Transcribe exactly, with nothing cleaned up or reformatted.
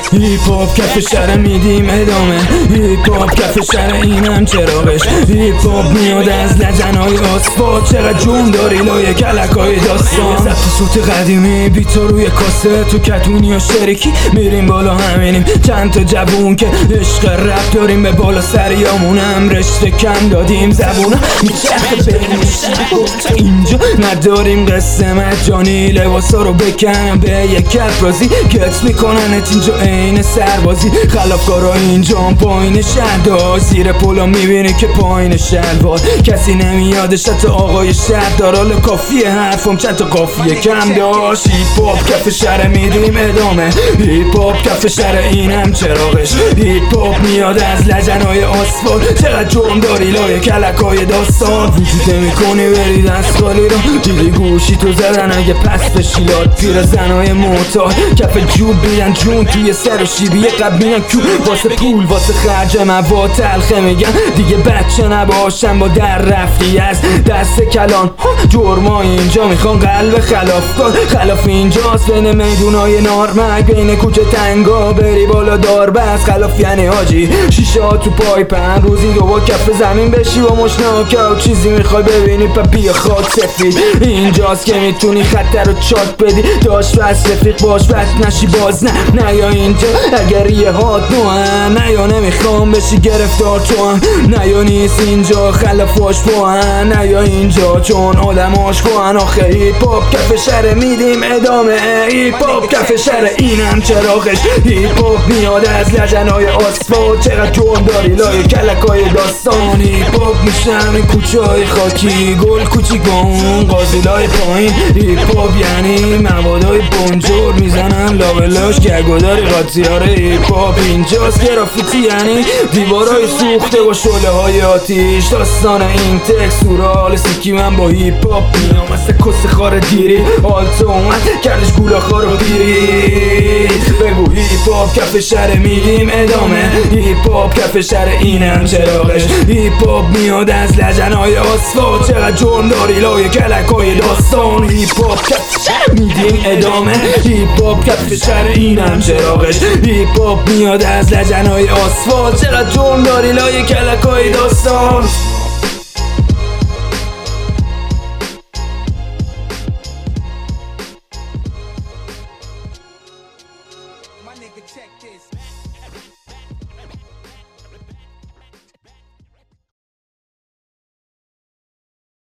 هیپ هاپ کف شهر میدیم ادامه، هیپ هاپ کف شهر اینم چراغش، هیپ هاپ میاد از لجنهای آسفالت، چقدر جون داری لای کلکای داستان، ضبط صوت قدیمی بیتا روی کاسه، تو کتونی و شریکی میریم بالا همینیم، چند تا جوون که عشق رپ داریم به بالا سریامونم رشته کم دادیم، زبونم میچرخه بین شب اینجا نداریم قصه مجانی، لباسا رو بکنم به یک کف رازی گت میکننت اینجا این سربازی، خلافکارا اینجا پایین شهردار، زیر پولا میبینی که پایین شلوار کسی نمیادش حتی آقای شهردار، حالا کافیه حرفم چند تا قافیه کم داشت، هیپ هاپ کف شهر میدیم ادامه، هیپ هاپ کف شهر اینم چراغش، هیپ هاپ میاد از لجنهای آسفالت، چقدر جرم داری لای کلکای داستان، وجود نمیکنی بری دست خالی رو دیدی گوشی تو زدن اگه پس بشیلاد، پیر زنهای معتاد کف جوب بیان جون توی سر و شیبی قبل میان کو واسه پول واسه خرج مواد تلخه میگن دیگه بچه نباشم با در رفتی از دست کلان، جرما اینجا میخوان قلب خلافکار، خلاف اینجاست بین میدونای نارمک، بین کوچه تنگا بری بالا دار بس، خلاف یعنی حاجی شیشه ها تو پای پن روزی دو با کف زمین بشی و مشناکه و چیزی میخوای ببینی پا بیا خود سفید، اینجاست که میتونی خطر رو چاک بدی، داشت بس رفیق باش بس نشی باز نه نه یا اینجا اگر یه هات نوهم، نه یا نمیخوام بشی گرفتار تو هم، نه یا نیست اینجا خلافاش پوهن، نه یا اینجا چون آدماش کوهن، آخه هیپ هاپ کف شهر میدیم ادامه، هیپ هاپ کف شهر اینم چراغش، هیپ هاپ میاد از لجنهای آسفالت، چقدر جرم داری لای کلکای داستان، هیپ هاپ میشم این کوچه های خاکی گل کوچیک با اون قازیلای پایین، هیپ هاپ یعنی موادای بنجور میزنن لابلاش گرگوداری قاطیاره، هیپ هاپ اینجاست گرافیتی یعنی دیوارای سوخته و شعله های آتیش، داستان این تکس سورال سیکی من با هیپ هاپ میام مثل کس خار دیری، آلتو اومد کردش گولا خار و بیری، بگو هیپ هاپ کف شهر میدیم ادامه، هیپ هاپ کف شهر اینم چراغش، هیپ هاپ میاد از لجنهای آسفالت، چقدر جرم داری لای کلکای داستان، هیپ هاپ کف شهر میدیم ادامه، هیپ هاپ کف شهر اینم چراغش، هیپ هاپ میاد از لجنهای آسفالت، چقدر جرم داری لای کلکای داستان.